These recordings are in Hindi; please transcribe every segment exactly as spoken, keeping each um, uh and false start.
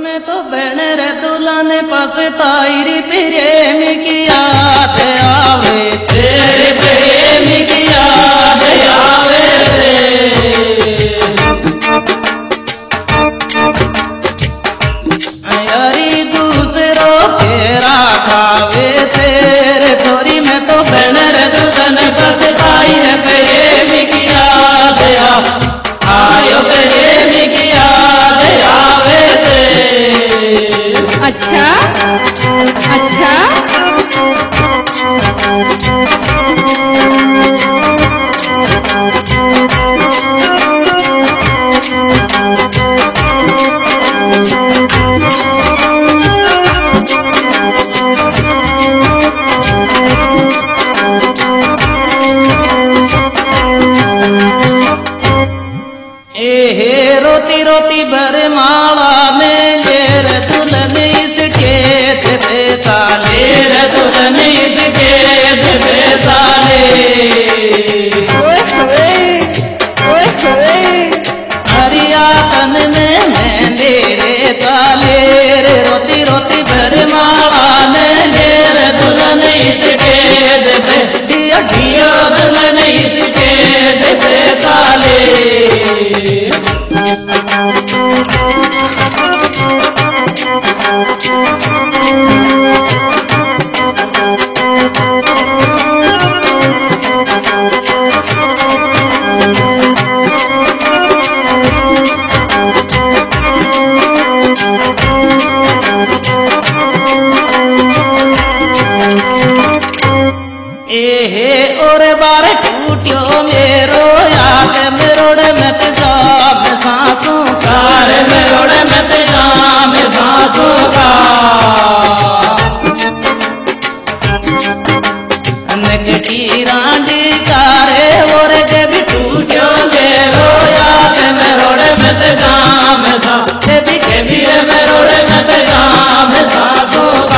में तो बहन रे दूल्हा ने पास तायरी प्रेम की याद आवे, तेरे प्रेम की याद आवे यारी दूसरों तेरा खावे, तेरे छोरी में तो बहन रे दूल्हा ने पास तायरी प्रेम की याद आयो, प्रेम की याद आवे। अच्छा अच्छा ए रोती रोती बरमाला में लेर दुल्हन इस खेत पे ताले, दुल्हन इस खेत पे ताले, हरिया तन में मेहंदी रे ताले, रोती रोती बरमाला में लेर दुल्हन इस खेत पे, दिया दिया दुल्हन इस खेत पे ताले। एहे और बार टूटियो मेरो याद मेरोड़ मत जाम सांसों का, मेरोड़ मत जाम सांसों का, नकटी रांडी कारे और जब टूटियो मेरो याद मेरोड़ मत जाम सा, कभी कभी मेरोड़ मत जाम सांसों का।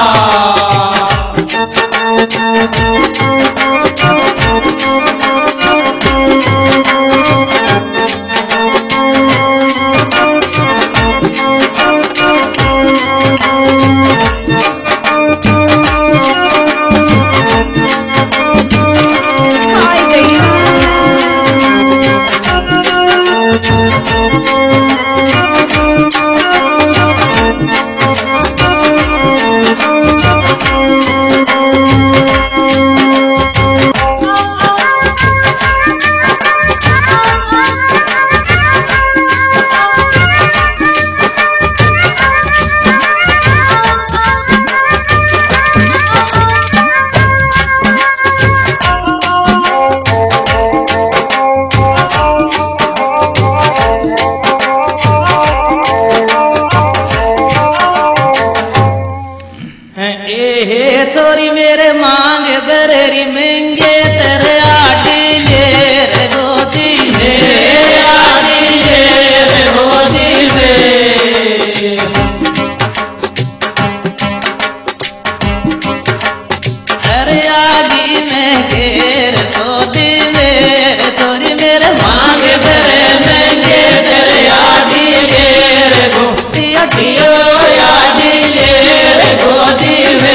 छोरी मेरे मांग बरेरी महंगे तेरे आटी ले रे गोदी ले, आटी ले रे गोदी ले, अरे आगी में घेर गोदी ले, छोरी मेरे मांग बरे महंगे तेरे आटी ले रे गोदी, आटियो आटी ले रे गोदी ले।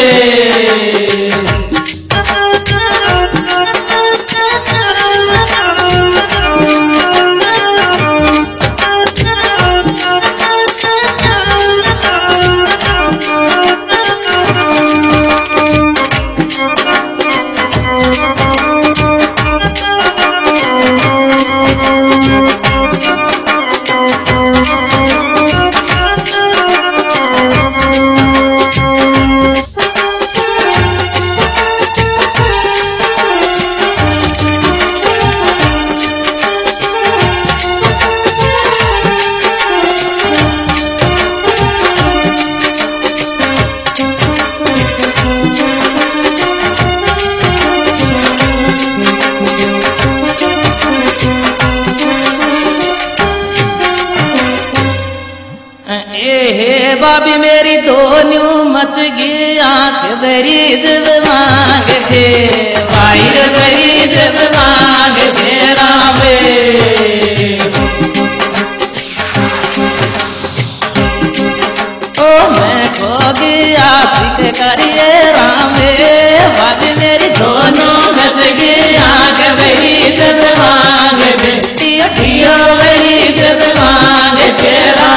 ए बाबी मेरी दोनों मच गई आंख बरी जब मांग थे, भाई बरी जब मांग थे रावे। दिया सीखे करिए रामे बाजी मेरी दोनों बस गई आंख वही जब मांगे बेटिया पियो वही जब मांगे तेरा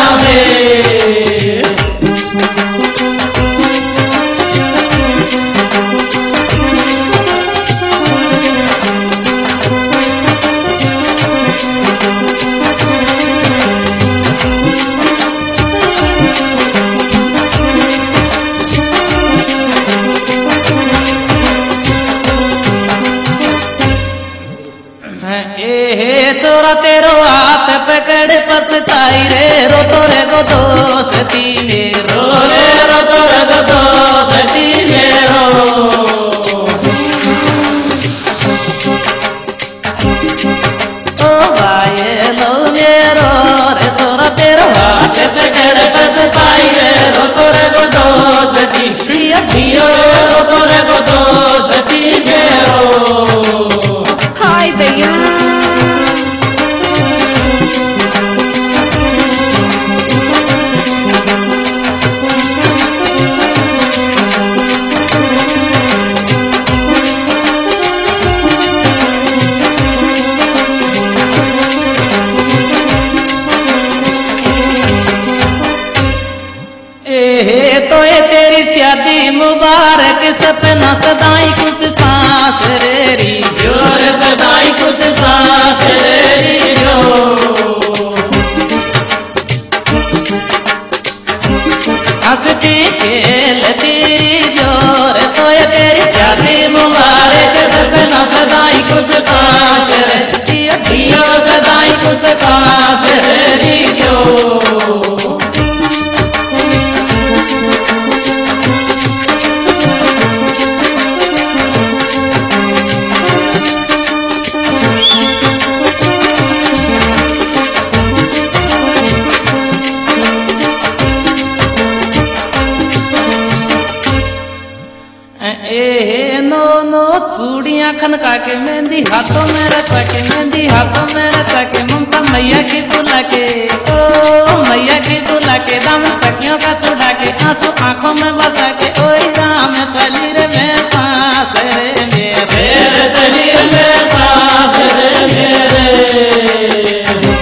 चोरा तेरो हाथ पकड़ पछताई रे रो तोरे गो दोस्ती में रो रे रो तोरे गो दोस्ती में रो ओ भाई लो मेरो रे चोरा तेरो हाथ पकड़ पछताई रे रो तोरे गो दोस्ती पिया पियो रो तोरे गो दोस्ती में रो हाय दैया शादी मुबारक सपना सदाई कुछ सांस रेरी जोर सदाई कुछ सांस रेरी जो हंसती खेलती जोर तो ये तेरी शादी मुबारक सपना सदाई कुछ सांस रेरी जियो सदाई कुछ सांस रेरी जो चूड़ियाँ खनका के मेहंदी हाथों में रचा के मेहंदी हाथों में रचा के ममता मैया की दुला के ओ मैया की दुला के दाम सखियों का चुड़ा के आंसू आंखों में बसा के ओए दाम चली रे मैं सांस रे मेरे चली रे मैं सांस रे मेरे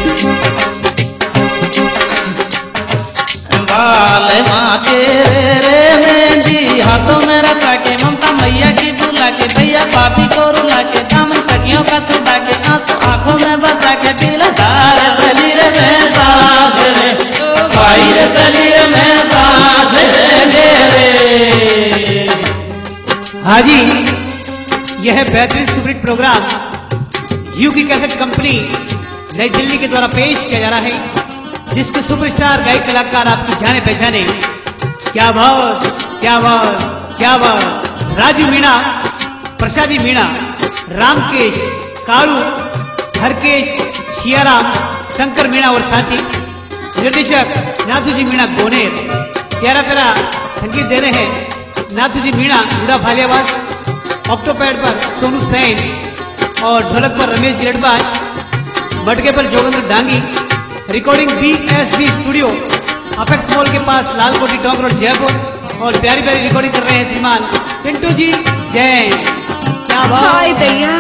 बाल माँ के रे मेहंदी हाथों में रचा के ममता मैया की दुला के भैया भाभी को रुला के दामन सखियों का छुड़ा के आंसू आंखों में बसा के दिलदार चली रे मैं सांस रे भाई रे चली रे मैं सांस रे मेरे। हाँ जी, यह बेहतरीन सुपरहिट प्रोग्राम यू की कैसेट कंपनी नई दिल्ली के द्वारा पेश किया जा रहा है, जिसके सुपरस्टार गायक कलाकार आपकी जाने पहचाने क्या बात क्या बात क्या बात राजू मीणा, प्रसादी मीणा, रामकेश, कालू, हरकेश, शियाराम, शंकर मीणा और साथी निर्देशक नाथूजी मीणा गोनेर। प्यारा प्यारा संगीत दे रहे हैं नाथूजी मीणा गुड़ा भालियावास, ऑक्टोपैड पर सोनू सैन और ढोलक पर रमेश जिरटबाज, मटके पर Jogender Dangi. Recording B S B studio apex mall के पास लालकोटी टॉक रोड जयपुर। और प्यारी प्यारी रिकॉर्डिंग कर रहे हैं श्रीमान पिंटू जी जैन। क्या बात हाय दैया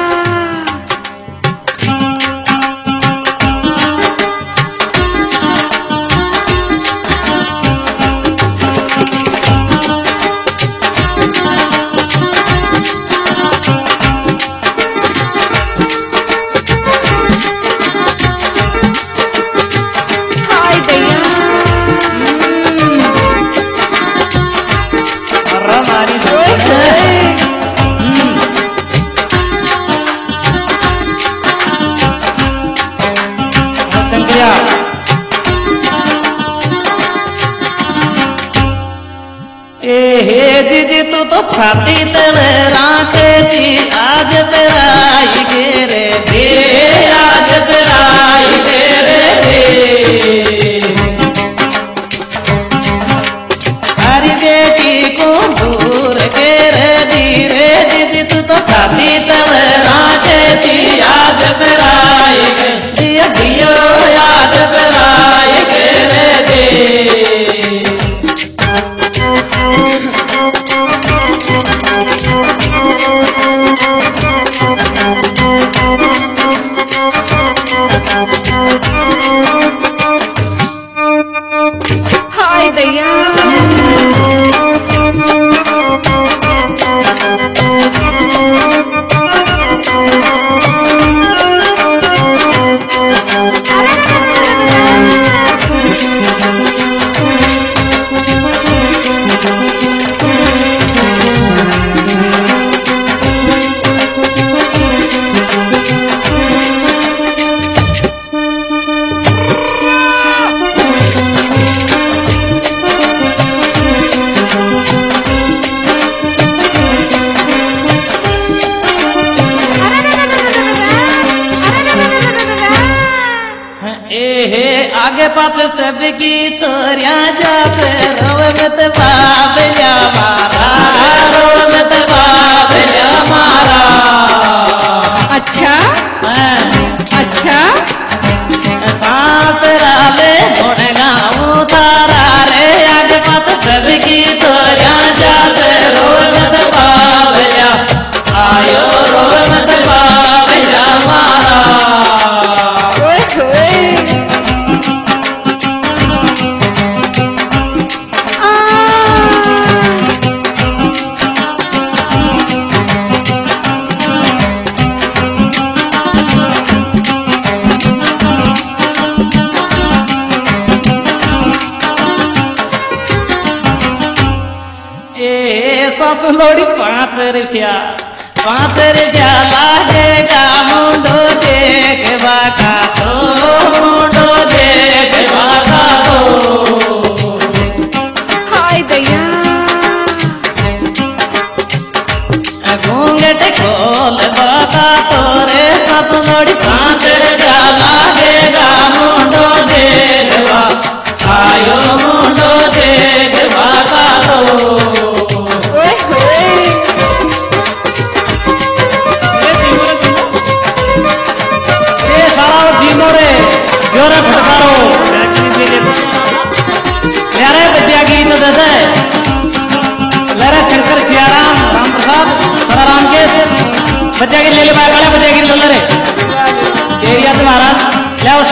हाय दैया हमारी ए दीदी तू तो छाती तेरे रांटे थी आज तेरा ही गेरे दे आज तेरा ही गेरे दे हरी बेटी को दूर गेरे धीरे दीदी तू तो छाती तेरे रांटे थी आज तेरा ही दिया दियो आज तेरा ही गेरे दे पास सबकी तोरिया जाते रोवे मत बाबलिया मारा रोवे मत बाबलिया मारा। अच्छा अच्छा सांस राले घोड़े गाँव तारा रे आगे पास सबकी तोरिया जाते रोवे मत बाबलिया आयो रोवे मत बाबलिया मारा। ओए होए आ ए सासु लोड़ी पाँच रुपया पाँच रुपया लागेगा मुंडो देख बाका तो मुंडो देख बाका तो। हाय दया घूंघट खोल बाका तोरे सासु लोड़ी पाँच रुपया लागेगा मुंडो देख बाका आयो मुंडो देख बाका तो। ओए होए ये सारा जीनो रे जोरे फटकारो यारे बच्चिया गीत दे लरे शंकर सियाराम राम प्रसाद सदाराम के बच्चा की ले ले बाय काले बच्चा की ले रे एरिया तुम्हारा ले